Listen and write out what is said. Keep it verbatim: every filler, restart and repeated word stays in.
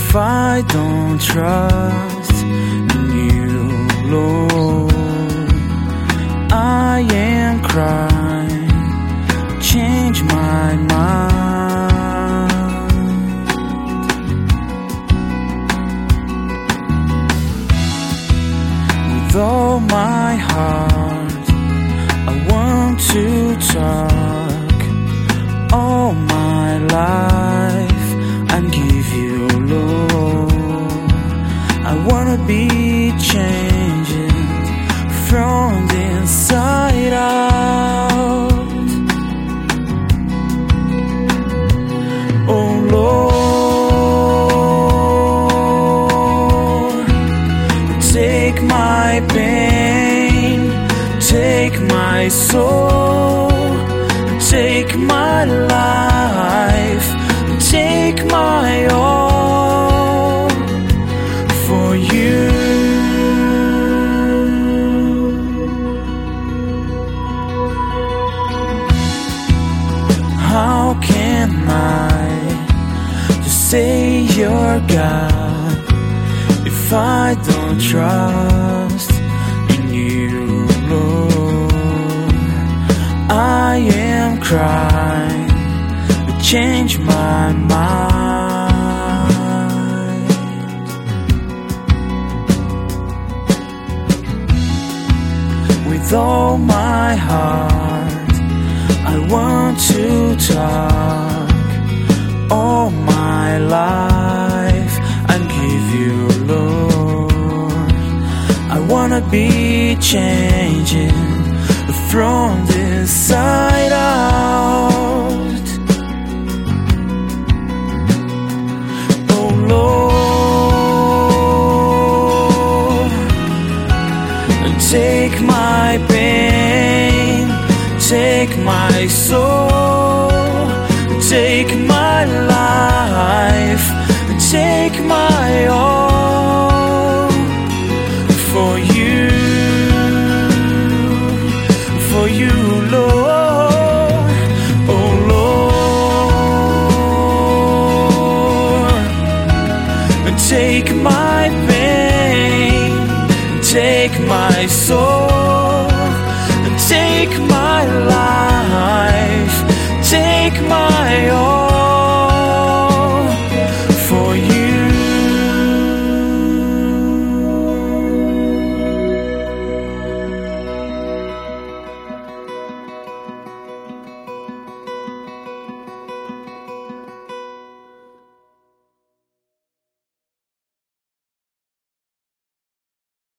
If I don't trust in you, Lord, I am crying, change my mind. With all my heart, I want to talk all my life and give you, Lord. I wanna be changing from the inside out. Oh Lord, take my pain, take my soul, take my life, take my all for you. How can I just say you're God if I don't trust in you, Lord? I am crying, but change my mind. With all my heart, I want to talk all my life and give you, Lord. I wanna be changing from the inside out. Oh Lord, take my pain, take my soul, take my life, take my all for you, for you, Lord. Oh Lord, take my pain, take my soul,